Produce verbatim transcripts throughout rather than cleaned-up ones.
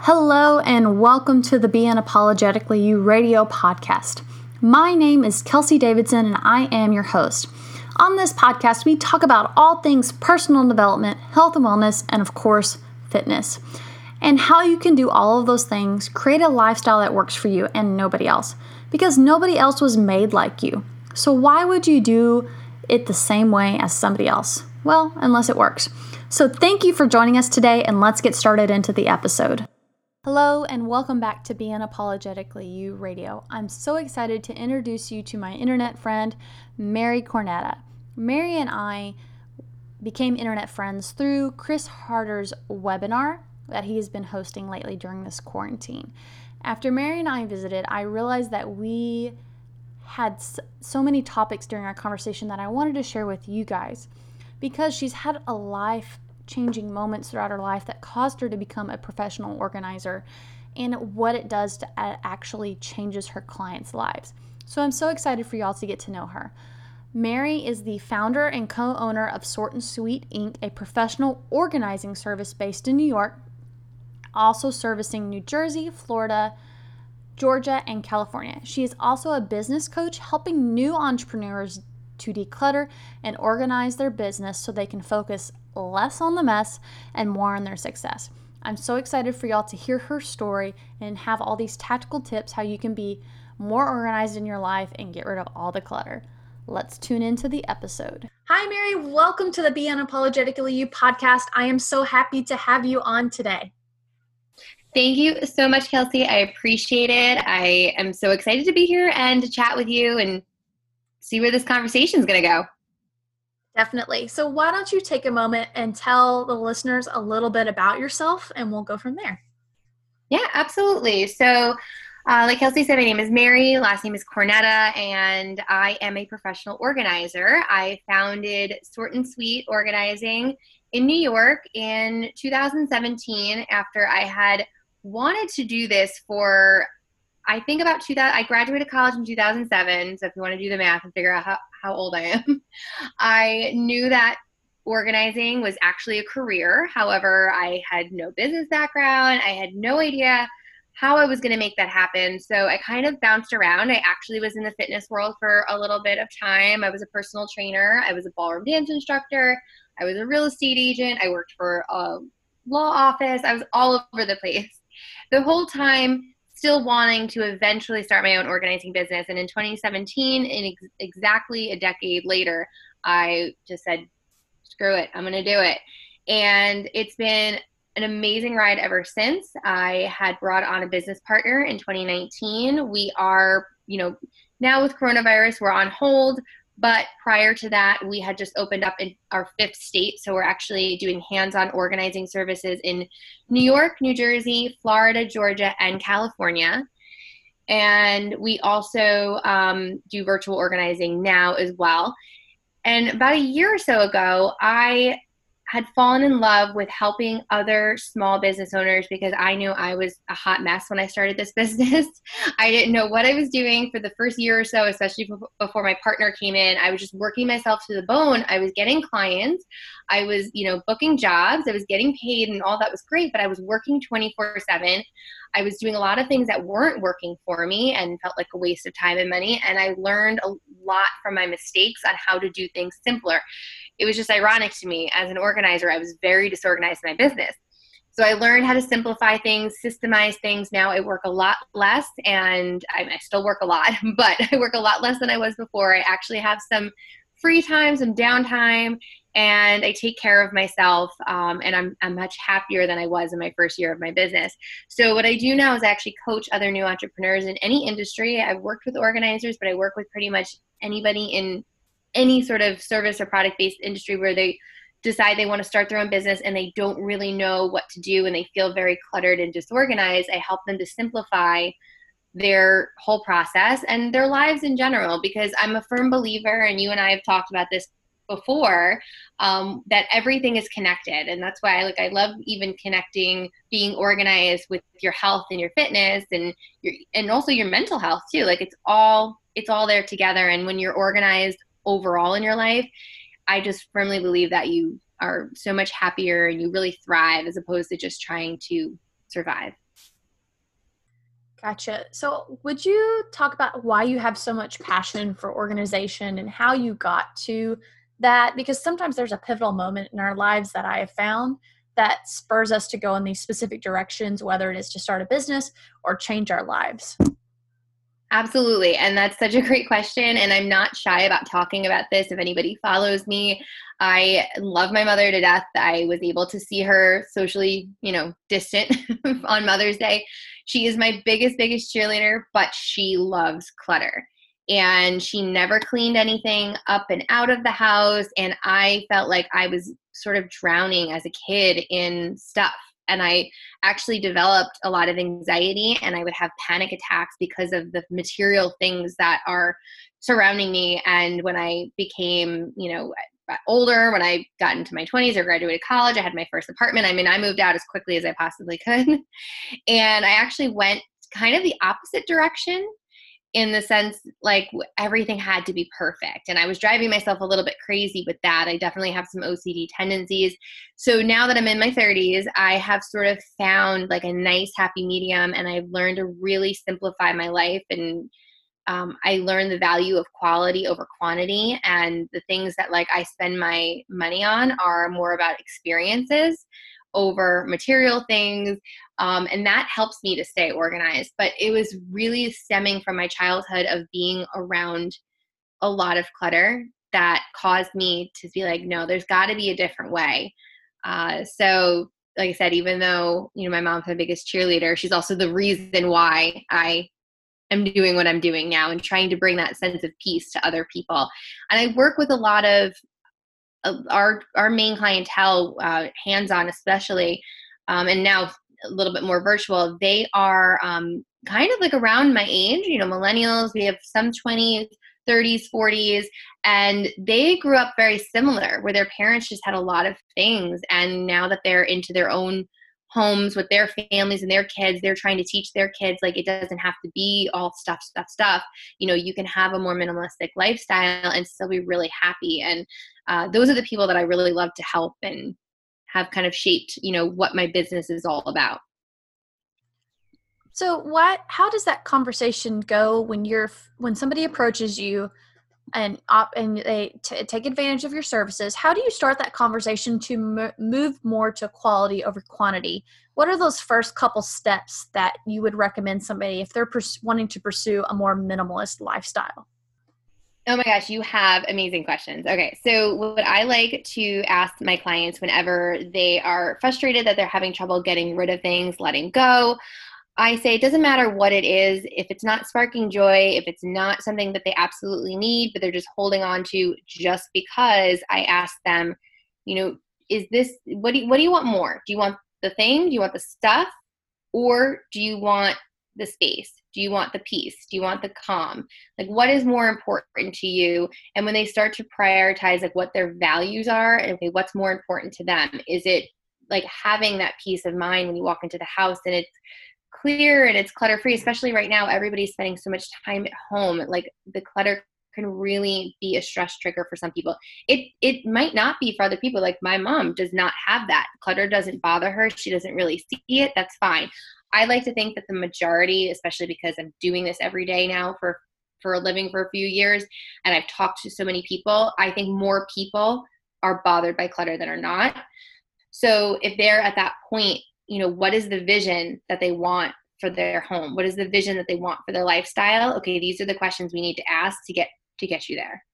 Hello and welcome to the Be Unapologetically You radio podcast. My name is Kelsey Davidson and I am your host. On this podcast, we talk about all things personal development, health and wellness, and of course, fitness. And how you can do all of those things, create a lifestyle that works for you and nobody else. Because nobody else was made like you. So why would you do it the same way as somebody else? Well, unless it works. So thank you for joining us today and let's get started into the episode. Hello and welcome back to Be Unapologetically You Radio. I'm so excited to introduce you to my internet friend, Mary Cornetta. Mary and I became internet friends through Chris Harder's webinar that he has been hosting lately during this quarantine. After Mary and I visited, I realized that we had so many topics during our conversation that I wanted to share with you guys because she's had a life changing moments throughout her life that caused her to become a professional organizer and what it does to actually changes her clients' lives. So I'm so excited for y'all to get to know her. Mary is the founder and co-owner of Sort and Sweet Incorporated, a professional organizing service based in New York, also servicing New Jersey, Florida, Georgia, and California. She is also a business coach helping new entrepreneurs to declutter and organize their business so they can focus less on the mess and more on their success. I'm so excited for y'all to hear her story and have all these tactical tips how you can be more organized in your life and get rid of all the clutter. Let's tune into the episode. Hi, Mary. Welcome to the Be Unapologetically You podcast. I am so happy to have you on today. Thank you so much, Kelsey. I appreciate it. I am so excited to be here and to chat with you and see where this conversation is going to go. Definitely. So why don't you take a moment and tell the listeners a little bit about yourself and we'll go from there. Yeah, absolutely. So uh, like Kelsey said, my name is Mary, last name is Cornetta, and I am a professional organizer. I founded Sort and Sweet Organizing in New York in two thousand seventeen after I had wanted to do this for, I think about two thousand, I graduated college in two thousand seven. So if you want to do the math and figure out how, how old I am, I knew that organizing was actually a career. However, I had no business background. I had no idea how I was going to make that happen. So I kind of bounced around. I actually was in the fitness world for a little bit of time. I was a personal trainer. I was a ballroom dance instructor. I was a real estate agent. I worked for a law office. I was all over the place. The whole time still wanting to eventually start my own organizing business. And in twenty seventeen, in ex- exactly a decade later, I just said, screw it, I'm going to do it. And it's been an amazing ride ever since. I had brought on a business partner in twenty nineteen. We are, you know, now with coronavirus, we're on hold. But prior to that, we had just opened up in our fifth state. So we're actually doing hands-on organizing services in New York, New Jersey, Florida, Georgia, and California. And we also um, do virtual organizing now as well. And about a year or so ago, I had fallen in love with helping other small business owners because I knew I was a hot mess when I started this business. I didn't know what I was doing for the first year or so, especially before my partner came in. I was just working myself to the bone. I was getting clients. I was, you know, booking jobs. I was getting paid and all that was great, but I was working twenty-four seven. I was doing a lot of things that weren't working for me and felt like a waste of time and money. And I learned a lot from my mistakes on how to do things simpler. It was just ironic to me as an organizer. I was very disorganized in my business. So I learned how to simplify things, systemize things. Now I work a lot less and I, I still work a lot, but I work a lot less than I was before. I actually have some free time, some downtime, and I take care of myself. Um, and I'm, I'm much happier than I was in my first year of my business. So what I do now is actually coach other new entrepreneurs in any industry. I've worked with organizers, but I work with pretty much anybody in any sort of service or product-based industry where they decide they want to start their own business and they don't really know what to do and they feel very cluttered and disorganized. I help them to simplify their whole process and their lives in general, because I'm a firm believer, and you and I have talked about this before, um, that everything is connected. And that's why I like I love even connecting being organized with your health and your fitness and your and also your mental health too. Like it's all it's all there together. And when you're organized overall in your life, I just firmly believe that you are so much happier and you really thrive as opposed to just trying to survive. Gotcha. So, would you talk about why you have so much passion for organization and how you got to that? Because sometimes there's a pivotal moment in our lives that I have found that spurs us to go in these specific directions, whether it is to start a business or change our lives. Absolutely. And that's such a great question. And I'm not shy about talking about this. If anybody follows me, I love my mother to death. I was able to see her socially, you know, distant on Mother's Day. She is my biggest, biggest cheerleader, but she loves clutter. And she never cleaned anything up and out of the house. And I felt like I was sort of drowning as a kid in stuff. And I actually developed a lot of anxiety, and I would have panic attacks because of the material things that are surrounding me. And when I became, you know, older, when I got into my twenties or graduated college, I had my first apartment. I mean, I moved out as quickly as I possibly could. And I actually went kind of the opposite direction, in the sense like everything had to be perfect. And I was driving myself a little bit crazy with that. I definitely have some O C D tendencies. So now that I'm in my thirties, I have sort of found like a nice happy medium, and I've learned to really simplify my life. And um, I learned the value of quality over quantity. And the things that like I spend my money on are more about experiences over material things. Um, and that helps me to stay organized. But it was really stemming from my childhood of being around a lot of clutter that caused me to be like, no, there's got to be a different way. Uh, so like I said, even though, you know, my mom's my biggest cheerleader, she's also the reason why I am doing what I'm doing now and trying to bring that sense of peace to other people. And I work with a lot of uh, our our main clientele, uh, hands-on especially, um, and now a little bit more virtual. They are um, kind of like around my age, you know, millennials. We have some twenties, thirties, forties, and they grew up very similar, where their parents just had a lot of things. And now that they're into their own homes with their families and their kids, they're trying to teach their kids, like, it doesn't have to be all stuff, stuff, stuff. You know, you can have a more minimalistic lifestyle and still be really happy. And uh, those are the people that I really love to help and have kind of shaped, you know, what my business is all about. So, what? How does that conversation go when you're when somebody approaches you and op, and they t- take advantage of your services? How do you start that conversation to m- move more to quality over quantity? What are those first couple steps that you would recommend somebody if they're pers- wanting to pursue a more minimalist lifestyle? Oh my gosh, you have amazing questions. Okay, so what I like to ask my clients whenever they are frustrated that they're having trouble getting rid of things, letting go, I say it doesn't matter what it is. If it's not sparking joy, if it's not something that they absolutely need, but they're just holding on to just because, I ask them, you know, is this, what do you, what do you want more? Do you want the thing? Do you want the stuff? Or do you want the space? Do you want the peace? Do you want the calm? Like, what is more important to you? And when they start to prioritize like what their values are and okay, what's more important to them? Is it like having that peace of mind when you walk into the house and it's clear and it's clutter free? Especially right now, everybody's spending so much time at home. Like, the clutter can really be a stress trigger for some people. It it might not be for other people. Like, my mom does not have that. Clutter doesn't bother her. She doesn't really see it. That's fine. I like to think that the majority, especially because I'm doing this every day now for for a living for a few years, and I've talked to so many people, I think more people are bothered by clutter than are not. So if they're at that point, you know, what is the vision that they want for their home? What is the vision that they want for their lifestyle? Okay, these are the questions we need to ask to get to get you there.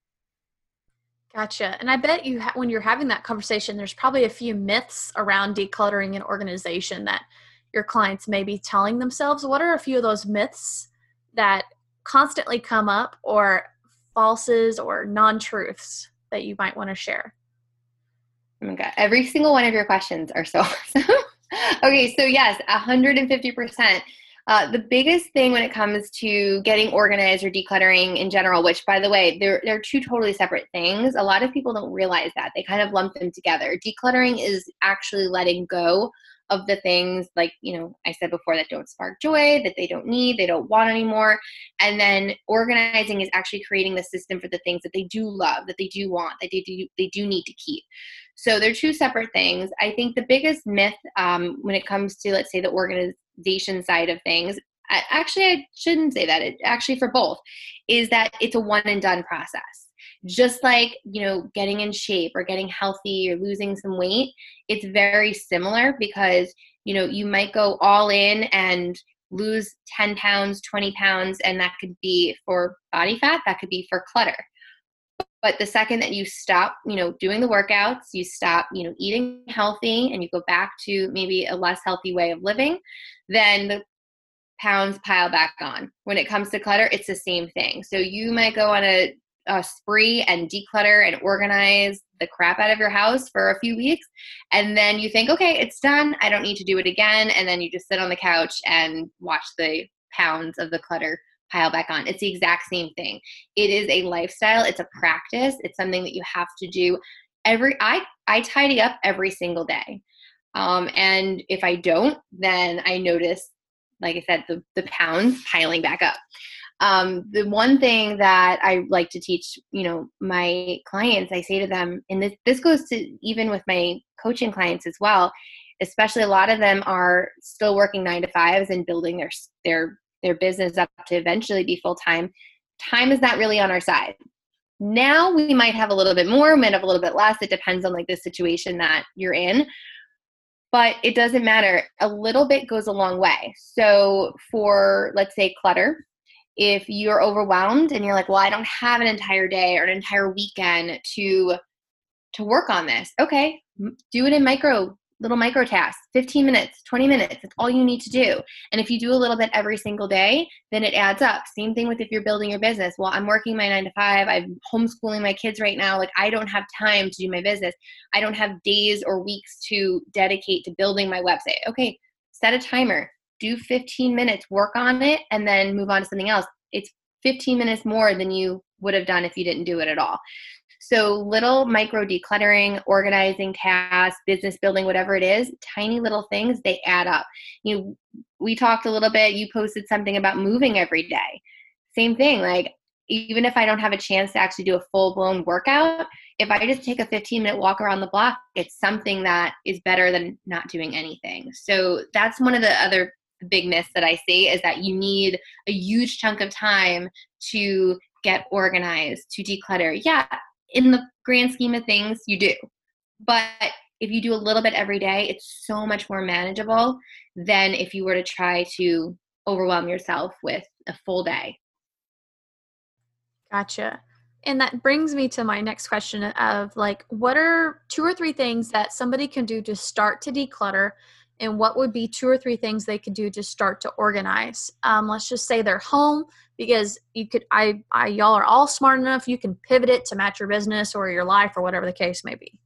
Gotcha. And I bet you, ha- when you're having that conversation, there's probably a few myths around decluttering an organization that your clients may be telling themselves. What are a few of those myths that constantly come up, or falses or non-truths that you might want to share? Oh my God, every single one of your questions are so awesome. Okay, so yes, one hundred fifty percent. Uh, the biggest thing when it comes to getting organized or decluttering in general, which, by the way, they're, they're two totally separate things. A lot of people don't realize that. They kind of lump them together. Decluttering is actually letting go of the things, like, you know, I said before, that don't spark joy, that they don't need, they don't want anymore. And then organizing is actually creating the system for the things that they do love, that they do want, that they do, they do need to keep. So they're two separate things. I think the biggest myth um, when it comes to, let's say, the organization side of things, actually, I shouldn't say that. It actually for both is that it's a one and done process. Just like, you know, getting in shape or getting healthy or losing some weight, it's very similar because, you know, you might go all in and lose ten pounds, twenty pounds, and that could be for body fat, that could be for clutter. But the second that you stop, you know, doing the workouts, you stop, you know, eating healthy and you go back to maybe a less healthy way of living, then the pounds pile back on. When it comes to clutter, it's the same thing. So you might go on a, a spree and declutter and organize the crap out of your house for a few weeks. And then you think, okay, it's done. I don't need to do it again. And then you just sit on the couch and watch the pounds of the clutter pile back on. It's the exact same thing. It is a lifestyle. It's a practice. It's something that you have to do every, I, I tidy up every single day. Um, and if I don't, then I notice, like I said, the, the pounds piling back up. Um, the one thing that I like to teach, you know, my clients, I say to them, and this, this goes to even with my coaching clients as well, especially a lot of them are still working nine to fives and building their, their, their business up to eventually be full-time. Time is not really on our side. Now we might have a little bit more, we might have a little bit less. It depends on like the situation that you're in. But it doesn't matter. A little bit goes a long way. So for, let's say, clutter, if you're overwhelmed and you're like, well, I don't have an entire day or an entire weekend to to work on this. Okay, do it in micro, little micro tasks, fifteen minutes, twenty minutes. That's all you need to do. And if you do a little bit every single day, then it adds up. Same thing with if you're building your business. Well, I'm working my nine to five. I'm homeschooling my kids right now. Like I don't have time to do my business. I don't have days or weeks to dedicate to building my website. Okay, set a timer. Do fifteen minutes, work on it, and then move on to something else. It's fifteen minutes more than you would have done if you didn't do it at all. So little micro decluttering, organizing tasks, business building, whatever it is, tiny little things, they add up. You know, we talked a little bit, you posted something about moving every day. Same thing, like even if I don't have a chance to actually do a full-blown workout, if I just take a fifteen minute walk around the block, it's something that is better than not doing anything. So that's one of the other big myths that I see is that you need a huge chunk of time to get organized, to declutter. Yeah, in the grand scheme of things, you do. But if you do a little bit every day, it's so much more manageable than if you were to try to overwhelm yourself with a full day. Gotcha. And that brings me to my next question of like, what are two or three things that somebody can do to start to declutter? And what would be two or three things they could do to start to organize? Um, let's just say they're home, because you could, I, I, y'all are all smart enough. You can pivot it to match your business or your life or whatever the case may be.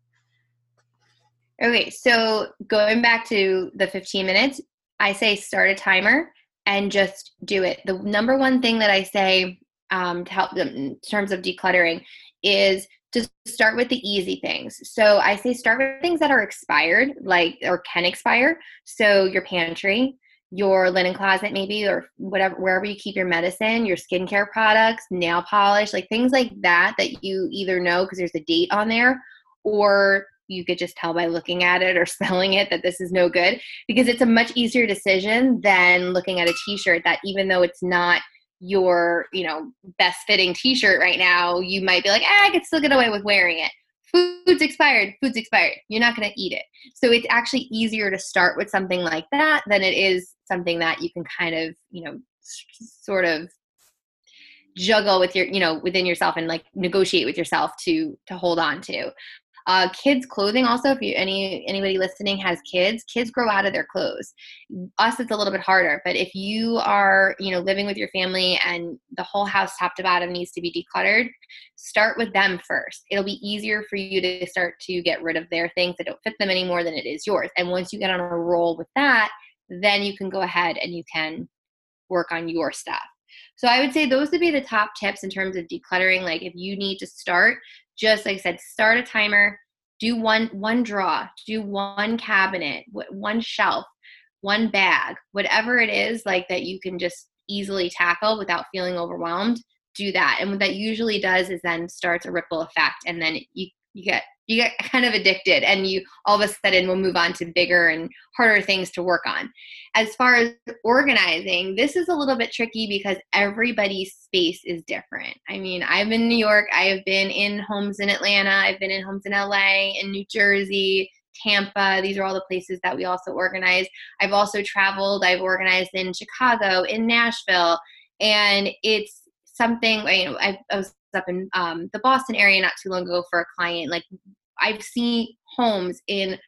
Okay. So going back to the fifteen minutes, I say start a timer and just do it. The number one thing that I say um, to help them in terms of decluttering is to start with the easy things. So I say start with things that are expired, like, or can expire. So your pantry, your linen closet maybe, or whatever, wherever you keep your medicine, your skincare products, nail polish, like things like that, that you either know because there's a date on there, or you could just tell by looking at it or smelling it that this is no good, because it's a much easier decision than looking at a t-shirt that even though it's not your, you know, best fitting t-shirt right now, you might be like, ah, I could still get away with wearing it. Food's expired, food's expired. You're not going to eat it. So it's actually easier to start with something like that than it is something that you can kind of, you know, sort of juggle with your, you know, within yourself and like negotiate with yourself to, to hold on to. Uh, kids' clothing also, if you any anybody listening has kids, kids grow out of their clothes. Us, it's a little bit harder, but if you are, you know, living with your family and the whole house top to bottom needs to be decluttered, start with them first. It'll be easier for you to start to get rid of their things that don't fit them anymore than it is yours. And once you get on a roll with that, then you can go ahead and you can work on your stuff. So I would say those would be the top tips in terms of decluttering. Like if you need to start, just like I said, start a timer, do one, one drawer, do one cabinet, one shelf, one bag, whatever it is like that you can just easily tackle without feeling overwhelmed, do that. And what that usually does is then starts a ripple effect. And then you, you get you get kind of addicted, and you all of a sudden will move on to bigger and harder things to work on. As far as organizing, this is a little bit tricky because everybody's space is different. I mean, I've been in New York, I have been in homes in Atlanta, I've been in homes in L A, in New Jersey, Tampa. These are all the places that we also organize. I've also traveled. I've organized in Chicago, in Nashville, and it's something, you know, I, I was up in um, the Boston area not too long ago for a client. Like, I've seen homes in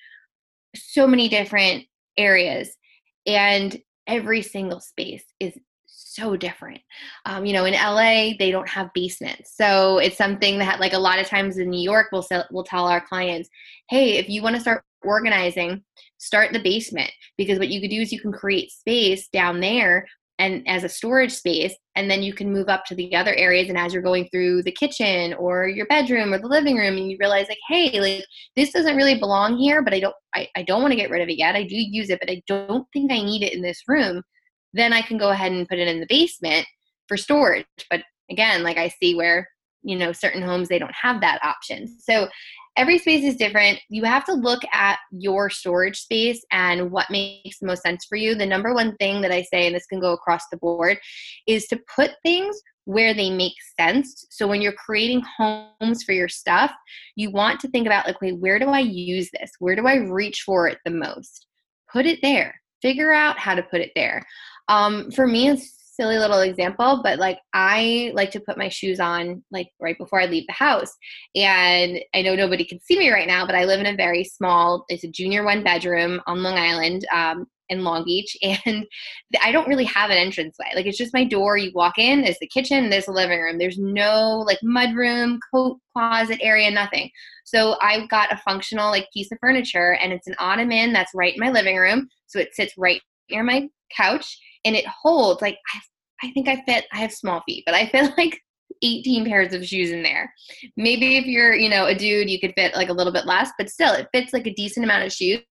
so many different areas, and every single space is so different. Um, you know, in L A, they don't have basements. So it's something that, like, a lot of times in New York, we'll, sell, we'll tell our clients, hey, if you want to start organizing, start in the basement, because what you could do is you can create space down there and as a storage space, and then you can move up to the other areas. And as you're going through the kitchen or your bedroom or the living room, and you realize, like, hey, like, this doesn't really belong here, but I don't, I, I don't want to get rid of it yet. I do use it, but I don't think I need it in this room. Then I can go ahead and put it in the basement for storage. But again, like, I see where, you know, certain homes, they don't have that option. So every space is different. You have to look at your storage space and what makes the most sense for you. The number one thing that I say, and this can go across the board, is to put things where they make sense. So when you're creating homes for your stuff, you want to think about, like, wait, where do I use this? Where do I reach for it the most? Put it there. Figure out how to put it there. Um, for me, it's silly little example, but, like, I like to put my shoes on, like, right before I leave the house. And I know nobody can see me right now, but I live in a very small, it's a junior one bedroom on Long Island, um, in Long Beach. And I don't really have an entranceway. Like, it's just my door. You walk in, there's the kitchen, there's the living room. There's no, like, mudroom, coat closet area, nothing. So I've got a functional, like, piece of furniture, and it's an ottoman that's right in my living room. So it sits right near my couch, and it holds, like, I, I think I fit, I have small feet, but I fit like eighteen pairs of shoes in there. Maybe if you're, you know, a dude, you could fit like a little bit less, but still it fits like a decent amount of shoes.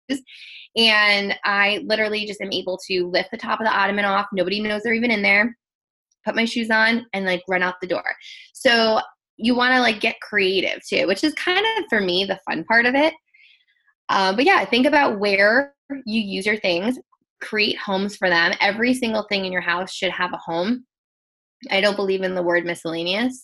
And I literally just am able to lift the top of the ottoman off. Nobody knows they're even in there. Put my shoes on and, like, run out the door. So you want to, like, get creative too, which is kind of, for me, the fun part of it. Uh, but yeah, think about where you use your things. Create homes for them. Every single thing in your house should have a home. I don't believe in the word miscellaneous.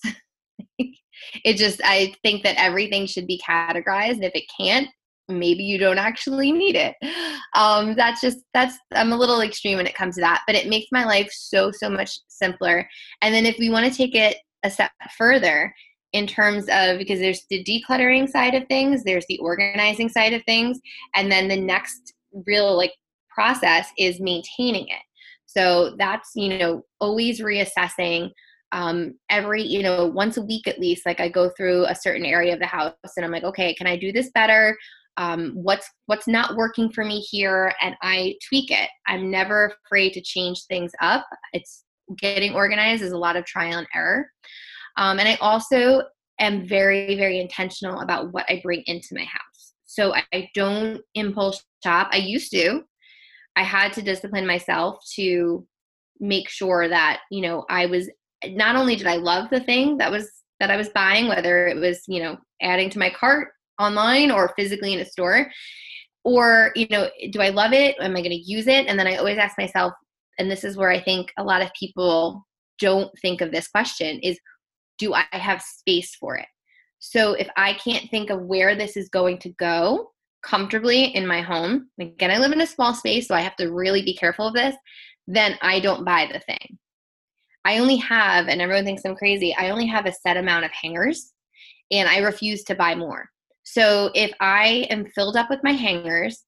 It just, I think that everything should be categorized. And if it can't, maybe you don't actually need it. Um, that's just, that's, I'm a little extreme when it comes to that, but it makes my life so, so much simpler. And then if we want to take it a step further in terms of, because there's the decluttering side of things, there's the organizing side of things, and then the next real, like, process is maintaining it. So that's, you know, always reassessing, um, every, you know, once a week at least. Like, I go through a certain area of the house and I'm like, okay, can I do this better? Um, what's, what's not working for me here? And I tweak it. I'm never afraid to change things up. It's, getting organized is a lot of trial and error. Um, and I also am very, very intentional about what I bring into my house. So I, I don't impulse shop. I used to. I had to discipline myself to make sure that, you know, I was, not only did I love the thing that was, that I was buying, whether it was, you know, adding to my cart online or physically in a store, or, you know, do I love it? Am I going to use it? And then I always ask myself, and this is where I think a lot of people don't think of this question, is, do I have space for it? So if I can't think of where this is going to go comfortably in my home, again, I live in a small space, so I have to really be careful of this, then I don't buy the thing. I only have, and everyone thinks I'm crazy, I only have a set amount of hangers, and I refuse to buy more. So if I am filled up with my hangers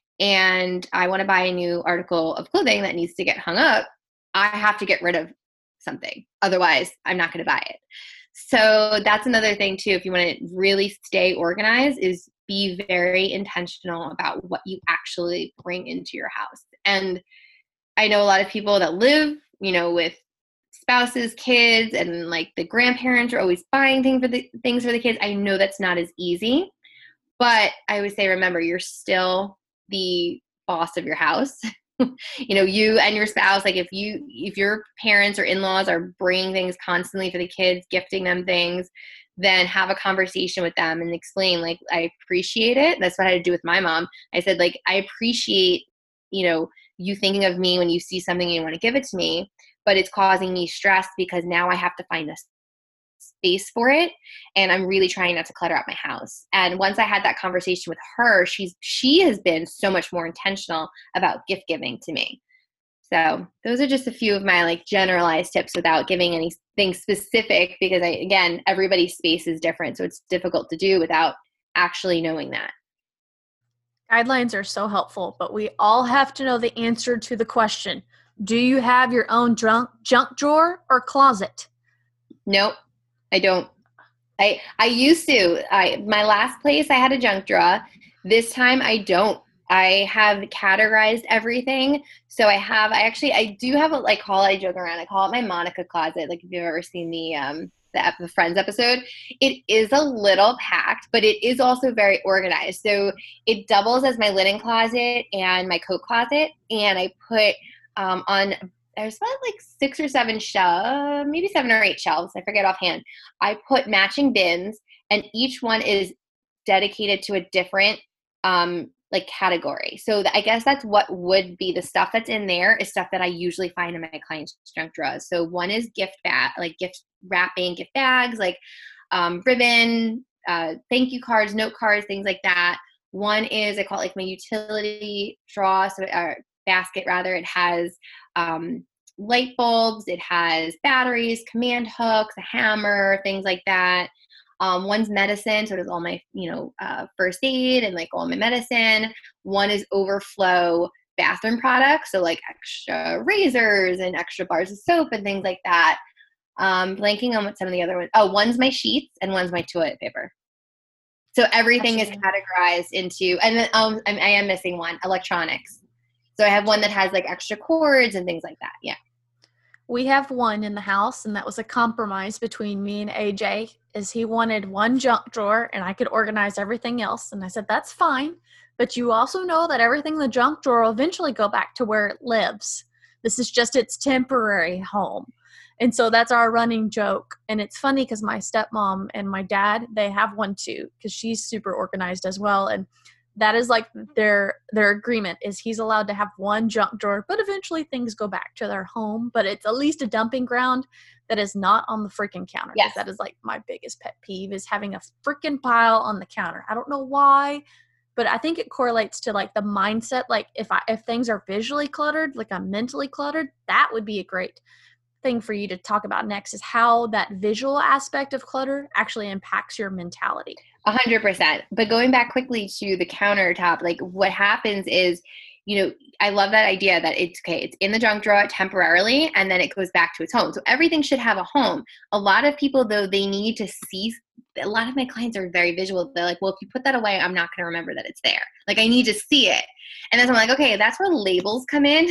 and I want to buy a new article of clothing that needs to get hung up, I have to get rid of something. Otherwise, I'm not going to buy it. So that's another thing too. If you want to really stay organized, is be very intentional about what you actually bring into your house. And I know a lot of people that live, you know, with spouses, kids, and like the grandparents are always buying things for the things for the kids. I know that's not as easy, but I would say, remember, you're still the boss of your house. You know, you and your spouse, like if you, if your parents or in-laws are bringing things constantly for the kids, gifting them things, then have a conversation with them and explain, like, I appreciate it. That's what I had to do with my mom. I said, like, I appreciate, you know, you thinking of me when you see something and you want to give it to me, but it's causing me stress because now I have to find a space for it, and I'm really trying not to clutter up my house. And once I had that conversation with her, she's she has been so much more intentional about gift giving to me. So those are just a few of my like generalized tips without giving anything specific, because I, again, everybody's space is different. So it's difficult to do without actually knowing that. Guidelines are so helpful, but we all have to know the answer to the question. Do you have your own junk, junk drawer or closet? Nope, I don't. I, I used to. I, my last place, I had a junk drawer. This time I don't. I have categorized everything. So I have, I actually, I do have a, like, call, I joke around, I call it my Monica closet. Like, if you've ever seen the, um, the, the Friends episode, it is a little packed, but it is also very organized. So it doubles as my linen closet and my coat closet. And I put um, on, there's about like six or seven shelves, maybe seven or eight shelves, I forget offhand. I put matching bins, and each one is dedicated to a different um, like category. So I guess that's what would be the stuff that's in there is stuff that I usually find in my clients' junk drawers. So one is gift bag, like gift wrapping, gift bags, like um, ribbon, uh, thank you cards, note cards, things like that. One is, I call it like my utility drawer, so or basket rather. It has um, light bulbs, it has batteries, command hooks, a hammer, things like that. Um, one's medicine, so it has all my, you know, uh, first aid and like all my medicine. One is overflow bathroom products, so like extra razors and extra bars of soap and things like that. Um, blanking on what some of the other ones. Oh, one's my sheets and one's my toilet paper. So everything is categorized into, and then um, I am missing one, electronics. So I have one that has like extra cords and things like that. Yeah. We have one in the house, and that was a compromise between me and A J, is he wanted one junk drawer and I could organize everything else. And I said, that's fine, but you also know that everything in the junk drawer will eventually go back to where it lives. This is just its temporary home. And so that's our running joke. And it's funny because my stepmom and my dad, they have one too, because she's super organized as well. And that is like their their agreement is he's allowed to have one junk drawer, but eventually things go back to their home. But it's at least a dumping ground that is not on the freaking counter. Yes. That is like my biggest pet peeve, is having a freaking pile on the counter. I don't know why, but I think it correlates to like the mindset. Like if I if things are visually cluttered, like I'm mentally cluttered, that would be a great thing for you to talk about next, is how that visual aspect of clutter actually impacts your mentality. A hundred percent. But going back quickly to the countertop, like what happens is, you know, I love that idea that it's okay, it's in the junk drawer temporarily and then it goes back to its home. So everything should have a home. A lot of people though, they need to see, a lot of my clients are very visual. They're like, well, if you put that away, I'm not going to remember that it's there. Like I need to see it. And then I'm like, okay, that's where labels come in.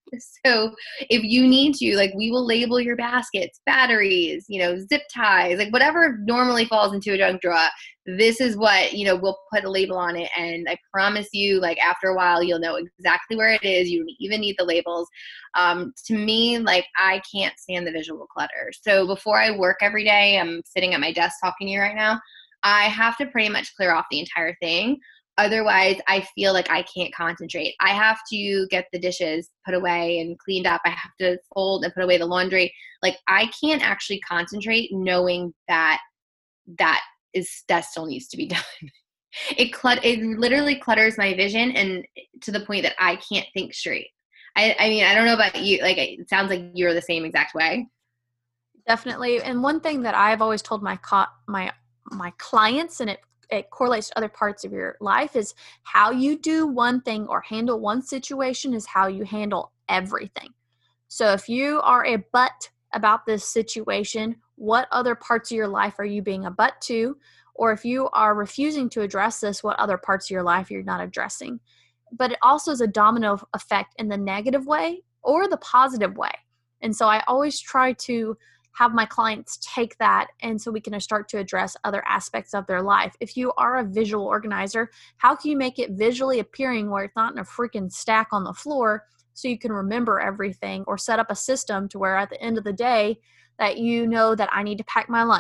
So if you need to, like, we will label your baskets, batteries, you know, zip ties, like whatever normally falls into a junk drawer. This is what, you know, we'll put a label on it. And I promise you, like after a while, you'll know exactly where it is. You don't even need the labels. Um, to me, like I can't stand the visual clutter. So before I work every day, I'm sitting at my desk talking to you right now, I have to pretty much clear off the entire thing. Otherwise, I feel like I can't concentrate. I have to get the dishes put away and cleaned up. I have to fold and put away the laundry. Like I can't actually concentrate knowing that that is that still needs to be done. It clut it literally clutters my vision, and to the point that I can't think straight. I, I mean, I don't know about you. Like it sounds like you're the same exact way. Definitely. And one thing that I've always told my co- my my clients, and it it correlates to other parts of your life, is how you do one thing or handle one situation is how you handle everything. So if you are a butt about this situation, what other parts of your life are you being a butt to? Or if you are refusing to address this, what other parts of your life you're not addressing? But it also is a domino effect in the negative way or the positive way. And so I always try to have my clients take that, and so we can start to address other aspects of their life. If you are a visual organizer, how can you make it visually appearing where it's not in a freaking stack on the floor, so you can remember everything, or set up a system to where at the end of the day that you know that I need to pack my lunch.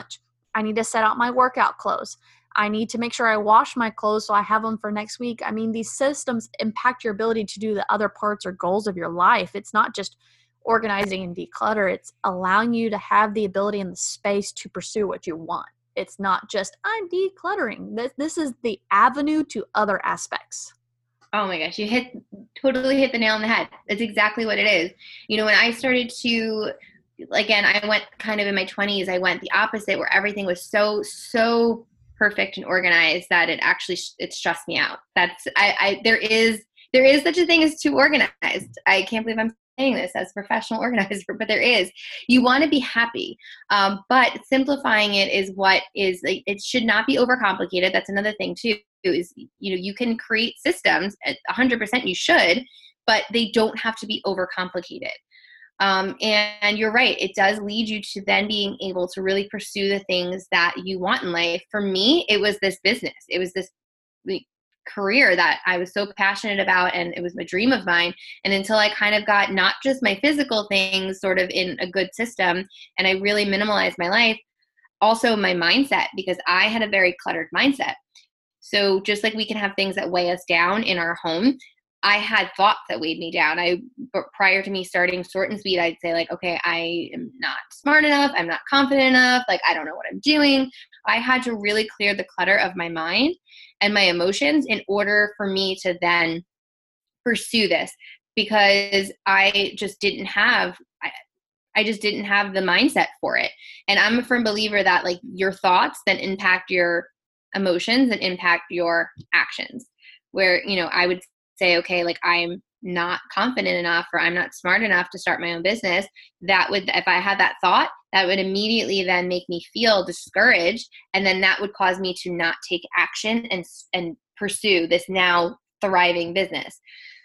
I need to set out my workout clothes. I need to make sure I wash my clothes so I have them for next week. I mean, these systems impact your ability to do the other parts or goals of your life. It's not just organizing and declutter. It's allowing you to have the ability and the space to pursue what you want. It's not just, I'm decluttering. This, this is the avenue to other aspects. Oh my gosh, you hit totally hit the nail on the head. That's exactly what it is. You know, when I started to, again, I went kind of in my twenties, I went the opposite where everything was so, so perfect and organized that it actually, it stressed me out. That's, I, I, there is, there is such a thing as too organized. I can't believe I'm saying this as a professional organizer, but there is. You want to be happy, um, but simplifying it is what is, like, it should not be overcomplicated. That's another thing too, is, you know, you can create systems at one hundred percent you should, but they don't have to be overcomplicated. Um, and, and you're right. It does lead you to then being able to really pursue the things that you want in life. For me, it was this business. It was this like, career that I was so passionate about, and it was a dream of mine. And until I kind of got not just my physical things sort of in a good system, and I really minimalized my life, also my mindset, because I had a very cluttered mindset. So just like we can have things that weigh us down in our home, I had thoughts that weighed me down. I, prior to me starting Sort and Sweet, I'd say like, okay, I am not smart enough. I'm not confident enough. Like, I don't know what I'm doing. I had to really clear the clutter of my mind and my emotions in order for me to then pursue this, because I just didn't have, I, I just didn't have the mindset for it. And I'm a firm believer that like your thoughts then impact your emotions and impact your actions, where, you know, I would say, okay, like I'm not confident enough or I'm not smart enough to start my own business. That would, if I had that thought, that would immediately then make me feel discouraged. And then that would cause me to not take action and, and pursue this now thriving business.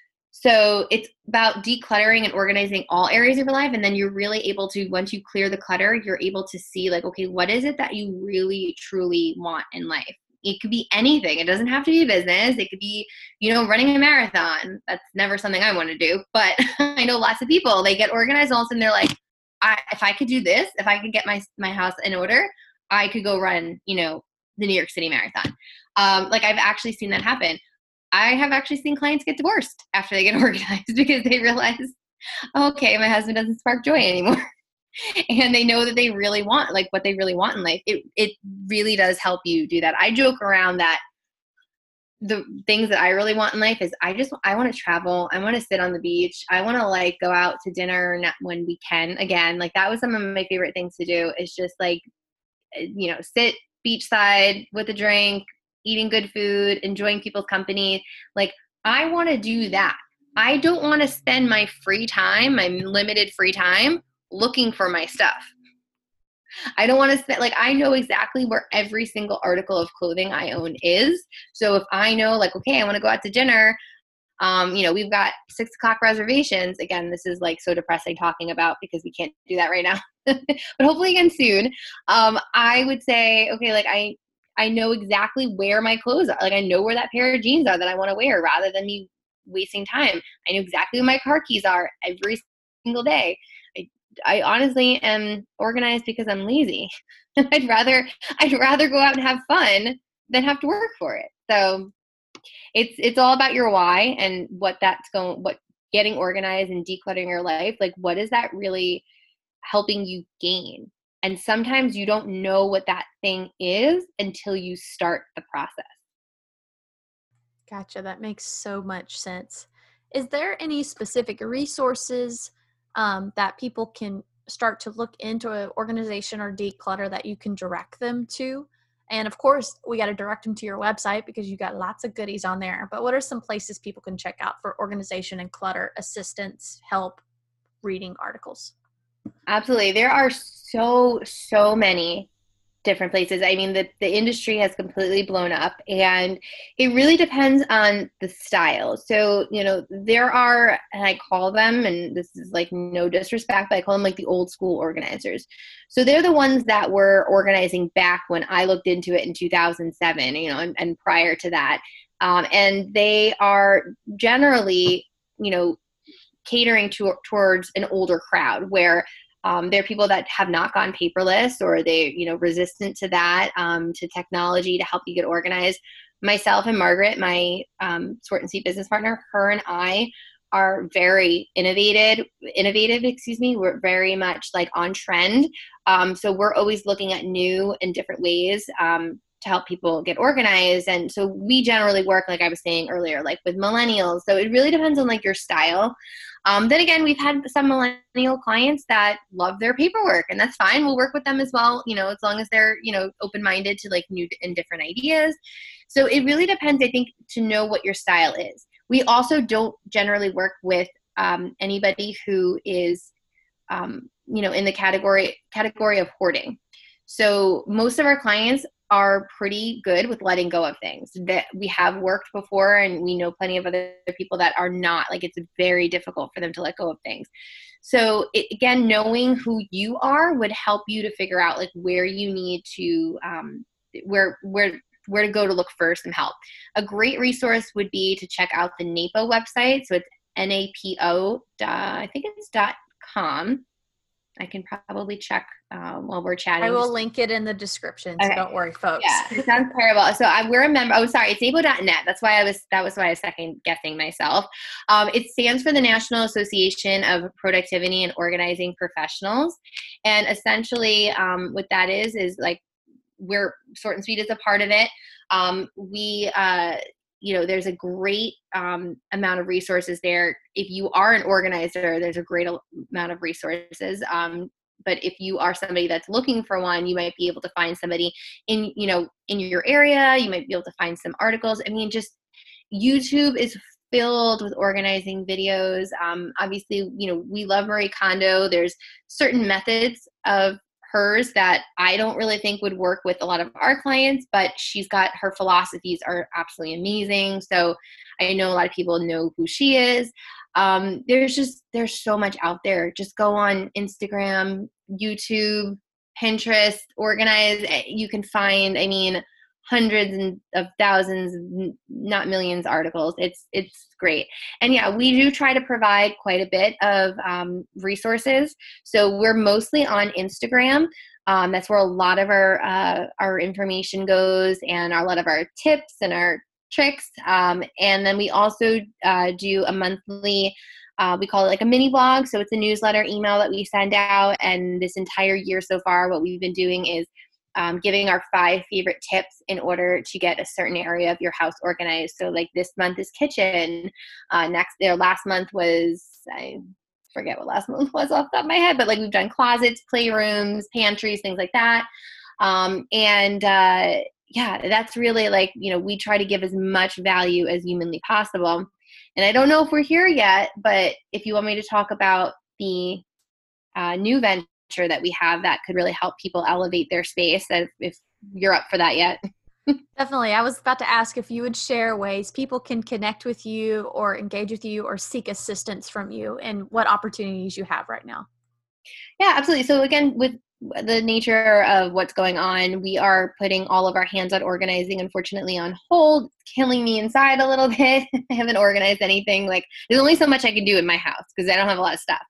So it's about decluttering and organizing all areas of your life. And then you're really able to, once you clear the clutter, you're able to see like, okay, what is it that you really, truly want in life? It could be anything. It doesn't have to be a business. It could be, you know, running a marathon. That's never something I want to do. But I know lots of people, they get organized all of a sudden they're like, I, if I could do this, if I could get my my house in order, I could go run, you know, the New York City Marathon. Um, like I've actually seen that happen. I have actually seen clients get divorced after they get organized because they realize, okay, my husband doesn't spark joy anymore. And they know that they really want, like what they really want in life. It it really does help you do that. I joke around that the things that I really want in life is I just, I want to travel. I want to sit on the beach. I want to like go out to dinner when we can again. Like that was some of my favorite things to do, is just like, you know, sit beachside with a drink, eating good food, enjoying people's company. Like I want to do that. I don't want to spend my free time, my limited free time, looking for my stuff. I don't want to spend, like, I know exactly where every single article of clothing I own is. So if I know like, okay, I want to go out to dinner, um, you know, we've got six o'clock reservations. Again, this is like so depressing talking about because we can't do that right now, but hopefully again soon. Um, I would say, okay, like I, I know exactly where my clothes are. Like I know where that pair of jeans are that I want to wear, rather than me wasting time. I know exactly where my car keys are every single day. I, I honestly am organized because I'm lazy. I'd rather I'd rather go out and have fun than have to work for it. So it's it's all about your why and what that's going what getting organized and decluttering your life, like what is that really helping you gain? And sometimes you don't know what that thing is until you start the process. Gotcha. That makes so much sense. Is there any specific resources um, that people can start to look into an organization or declutter that you can direct them to? And of course, we got to direct them to your website because you got lots of goodies on there. But what are some places people can check out for organization and clutter assistance, help, reading articles? Absolutely. There are so, so many different places. I mean, the, the industry has completely blown up, and it really depends on the style. So, you know, there are, and I call them, and this is like no disrespect, but I call them like the old school organizers. So they're the ones that were organizing back when I looked into it in two thousand seven, you know, and, and prior to that. Um, and they are generally, you know, catering to, towards an older crowd where Um, there are people that have not gone paperless, or they, you know, resistant to that, um, to technology to help you get organized. Myself and Margaret, my um, Sort and Sweet business partner, her and I are very innovative, innovative, excuse me. We're very much like on trend. Um, so we're always looking at new and different ways um, to help people get organized. And so we generally work, like I was saying earlier, like with millennials. So it really depends on like your style. Um, then again, we've had some millennial clients that love their paperwork, and that's fine. We'll work with them as well, you know, as long as they're, you know, open-minded to like new and different ideas. So it really depends, I think, to know what your style is. We also don't generally work with um, anybody who is, um, you know, in the category category of hoarding. So most of our clients are pretty good with letting go of things that we have worked before, and we know plenty of other people that are not. Like, it's very difficult for them to let go of things. So it, again, knowing who you are would help you to figure out like where you need to, um, where where where to go to look for some help. A great resource would be to check out the NAPO website. So it's N A P O, I think it's dot com. I can probably check uh, while we're chatting. I will link it in the description, so okay. Don't worry, folks. Yeah, it sounds terrible. So I, we're a member. Oh, sorry, it's napo dot net. That's why I was. That was why I was second guessing myself. Um, it stands for the National Association of Productivity and Organizing Professionals, and essentially, um, what that is is like we're Sort and Sweet is a part of it. Um, we. Uh, You know, there's a great um, amount of resources there. If you are an organizer, there's a great amount of resources. Um, but if you are somebody that's looking for one, you might be able to find somebody in, you know, in your area. You might be able to find some articles. I mean, just YouTube is filled with organizing videos. Um, obviously, you know, we love Marie Kondo. There's certain methods of hers that I don't really think would work with a lot of our clients, but she's got, her philosophies are absolutely amazing. So I know a lot of people know who she is. Um, there's just, there's so much out there. Just go on Instagram, YouTube, Pinterest, organize. You can find, I mean, hundreds of thousands, not millions articles. It's, it's great. And yeah, we do try to provide quite a bit of um, resources. So we're mostly on Instagram. Um, that's where a lot of our, uh, our information goes, and a lot of our tips and our tricks. Um, and then we also uh, do a monthly, uh, we call it like a mini blog. So it's a newsletter email that we send out. And this entire year so far, what we've been doing is Um, giving our five favorite tips in order to get a certain area of your house organized. So like this month is kitchen. Uh, next, their last month was, I forget what last month was off the top of my head, but like we've done closets, playrooms, pantries, things like that. Um, and uh, yeah, that's really like, you know, we try to give as much value as humanly possible. And I don't know if we're here yet, but if you want me to talk about the uh, new venture that we have that could really help people elevate their space, if, if you're up for that yet. Definitely. I was about to ask if you would share ways people can connect with you or engage with you or seek assistance from you, and what opportunities you have right now. Yeah, absolutely. So again, with the nature of what's going on, we are putting all of our hands-on organizing, unfortunately, on hold. It's killing me inside a little bit. I haven't organized anything. Like, there's only so much I can do in my house because I don't have a lot of stuff.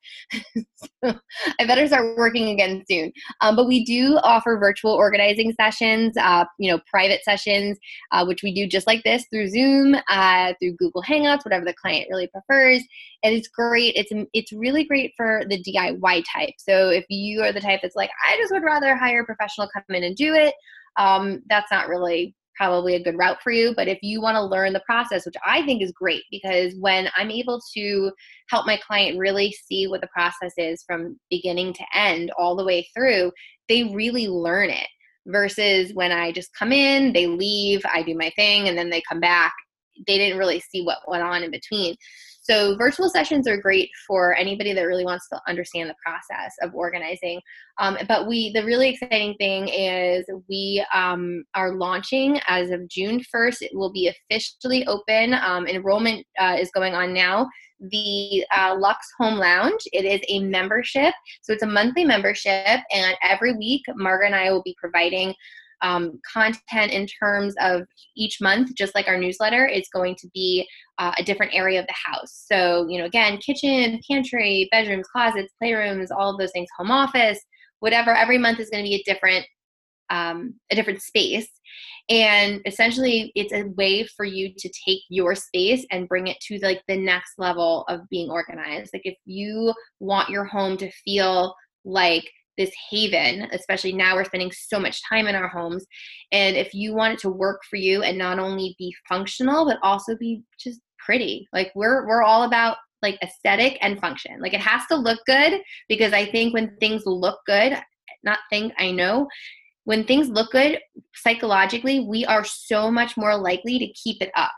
So I better start working again soon. Um, but we do offer virtual organizing sessions, uh, you know, private sessions, uh, which we do just like this through Zoom, uh, through Google Hangouts, whatever the client really prefers. And it's great. It's it's really great for the D I Y type. So if you are the type that's like, I just would rather hire a professional come in and do it, um, that's not really probably a good route for you. But if you want to learn the process, which I think is great, because when I'm able to help my client really see what the process is from beginning to end all the way through, they really learn it. Versus when I just come in, they leave, I do my thing, and then they come back. They didn't really see what went on in between. So virtual sessions are great for anybody that really wants to understand the process of organizing. Um, but we, the really exciting thing is we um, are launching as of June first. It will be officially open. Um, enrollment uh, is going on now. The uh, Luxe Home Lounge. It is a membership. So it's a monthly membership. And every week, Margaret and I will be providing um, content in terms of each month, just like our newsletter, is going to be uh, a different area of the house. So, you know, again, kitchen, pantry, bedrooms, closets, playrooms, all of those things, home office, whatever. Every month is going to be a different um, a different space. And essentially it's a way for you to take your space and bring it to like the next level of being organized. Like if you want your home to feel like this haven, especially now we're spending so much time in our homes. And if you want it to work for you and not only be functional, but also be just pretty, like we're, we're all about like aesthetic and function. Like it has to look good, because I think when things look good, not think, I know, when things look good psychologically, we are so much more likely to keep it up.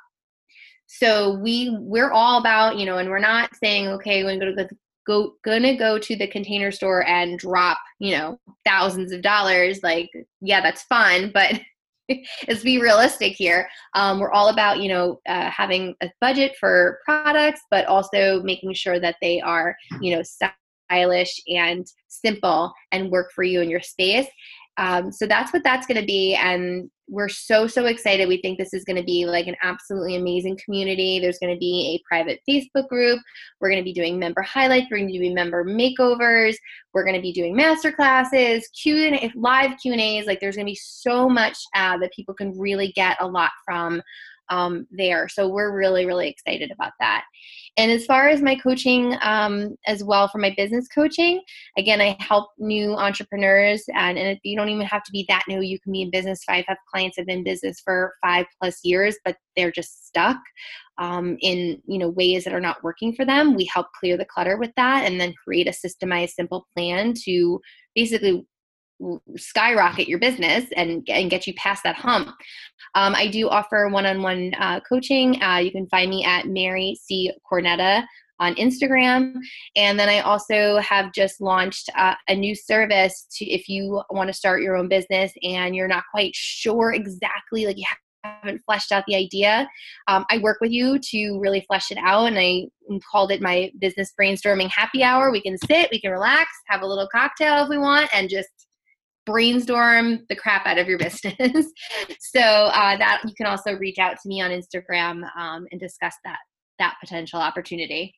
So we we're all about, you know, and we're not saying, okay, we're going to go, go gonna go to the Container Store and drop, you know, thousands of dollars. Like, yeah, that's fun, but let's be realistic here. Um, we're all about, you know, uh, having a budget for products, but also making sure that they are, you know, stylish and simple and work for you in your space. Um, so that's what that's going to be. And we're so, so excited. We think this is going to be like an absolutely amazing community. There's going to be a private Facebook group. We're going to be doing member highlights. We're going to be doing member makeovers. We're going to be doing master classes, Q and A, live Q and A's. Like there's going to be so much uh, that people can really get a lot from um, there. So we're really, really excited about that. And as far as my coaching um, as well, for my business coaching, again, I help new entrepreneurs, and, and you don't even have to be that new. You can be in business. I have clients that have been in business for five plus years, but they're just stuck um, in, you know, ways that are not working for them. We help clear the clutter with that and then create a systemized, simple plan to basically skyrocket your business and, and get you past that hump. Um, I do offer one-on-one uh, coaching. Uh, you can find me at Mary C. Cornetta on Instagram. And then I also have just launched uh, a new service to, if you want to start your own business and you're not quite sure exactly, like you haven't fleshed out the idea. Um, I work with you to really flesh it out. And I called it my business brainstorming happy hour. We can sit, we can relax, have a little cocktail if we want, and just brainstorm the crap out of your business. So uh, that you can also reach out to me on Instagram um, and discuss that that potential opportunity.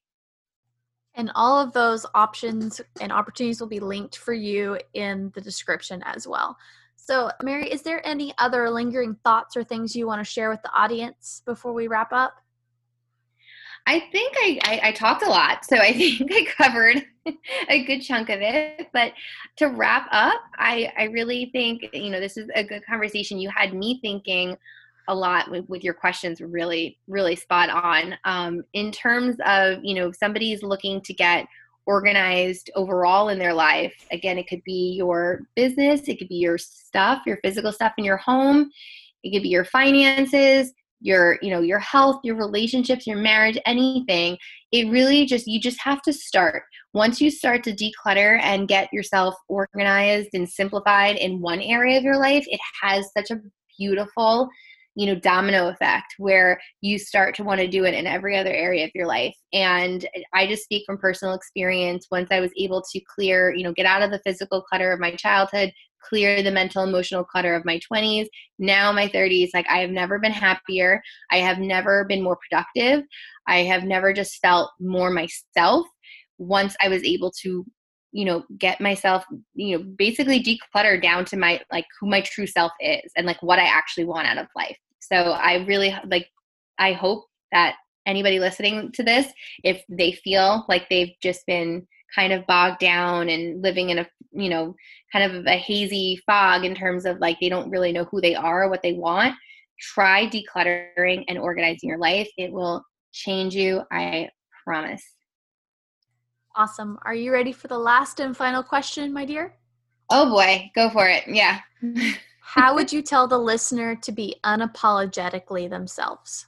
And all of those options and opportunities will be linked for you in the description as well. So, Mary, is there any other lingering thoughts or things you want to share with the audience before we wrap up? I think I, I, I talked a lot, so I think I covered a good chunk of it. But to wrap up, I, I really think, you know, this is a good conversation. You had me thinking a lot with, with your questions, really, really spot on. Um, in terms of, you know, if somebody's looking to get organized overall in their life, again, it could be your business, it could be your stuff, your physical stuff in your home, it could be your finances, your, you know, your health, your relationships, your marriage, anything. It really just, you just have to start. Once you start to declutter and get yourself organized and simplified in one area of your life, it has such a beautiful, you know, domino effect where you start to want to do it in every other area of your life. And I just speak from personal experience. Once I was able to clear, you know, get out of the physical clutter of my childhood, clear the mental, emotional clutter of my twenties, now my thirties, like I have never been happier. I have never been more productive. I have never just felt more myself once I was able to, you know, get myself, you know, basically declutter down to my, like who my true self is and like what I actually want out of life. So I really like, I hope that anybody listening to this, if they feel like they've just been kind of bogged down and living in a, you know, kind of a hazy fog in terms of like, they don't really know who they are or what they want, try decluttering and organizing your life. It will change you. I promise. Awesome. Are you ready for the last and final question, my dear? Oh boy, go for it. Yeah. How would you tell the listener to be unapologetically themselves?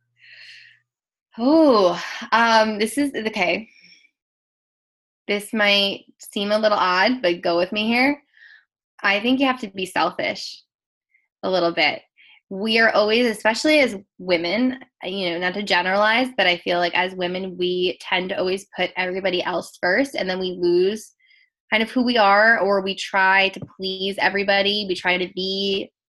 Oh, um, this is okay. This might seem a little odd, but go with me here. I think you have to be selfish a little bit. We are always, especially as women, you know, not to generalize, but I feel like as women, we tend to always put everybody else first, and then we lose kind of who we are, or we try to please everybody. We try to be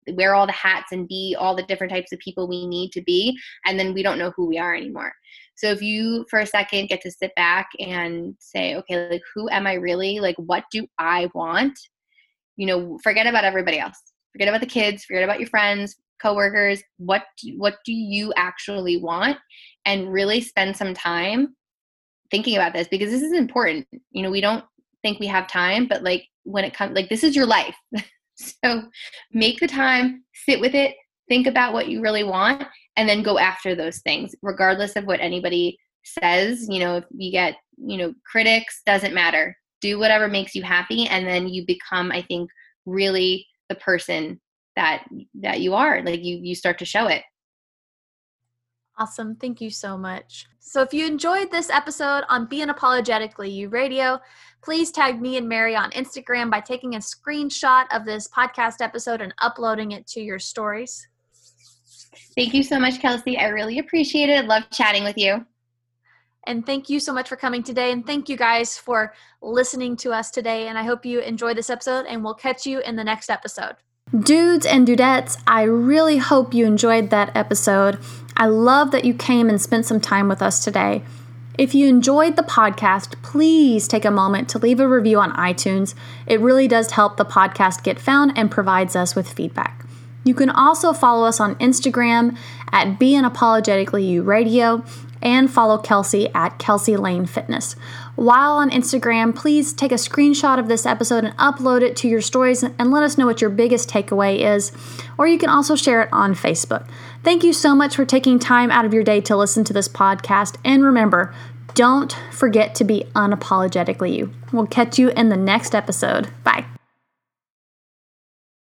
wear all the hats and be all the different types of people we need to be, and then we don't know who we are anymore. So if you for a second get to sit back and say, okay, like, who am I really? Like, what do I want? You know, forget about everybody else. Forget about the kids, forget about your friends, coworkers. What do, what do you actually want? And really spend some time thinking about this, because this is important. You know, we don't think we have time, but like when it comes, like, this is your life. So make the time, sit with it, think about what you really want, and then go after those things, regardless of what anybody says. You know, if you get, you know, critics, doesn't matter. Do whatever makes you happy. And then you become, I think, really the person that, that you are. Like you, you start to show it. Awesome. Thank you so much. So if you enjoyed this episode on Be Unapologetically You Radio, please tag me and Mary on Instagram by taking a screenshot of this podcast episode and uploading it to your stories. Thank you so much, Kelsey. I really appreciate it. I love chatting with you. And thank you so much for coming today. And thank you guys for listening to us today. And I hope you enjoyed this episode, and we'll catch you in the next episode. Dudes and dudettes, I really hope you enjoyed that episode. I love that you came and spent some time with us today. If you enjoyed the podcast, please take a moment to leave a review on iTunes. It really does help the podcast get found and provides us with feedback. You can also follow us on Instagram at Be Unapologetically You Radio, and follow Kelsey at Kelsey Lane Fitness. While on Instagram, please take a screenshot of this episode and upload it to your stories and let us know what your biggest takeaway is, or you can also share it on Facebook. Thank you so much for taking time out of your day to listen to this podcast, and remember, don't forget to be unapologetically you. We'll catch you in the next episode. Bye.